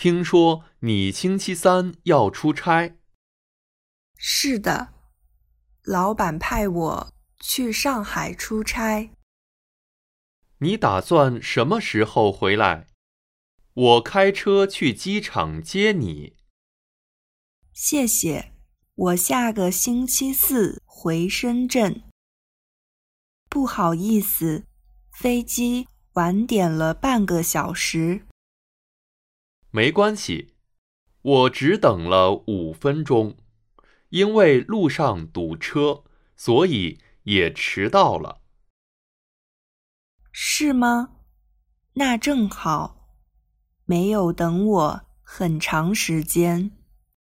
听说你星期三要出差。 是的，老板派我去上海出差。 你打算什么时候回来？我开车去机场接你。 谢谢，我下个星期四回深圳。不好意思，飞机晚点了半个小时。 没关系，我只等了5分钟，因为路上堵车，所以也迟到了。 是吗？那正好，没有等我很长时间。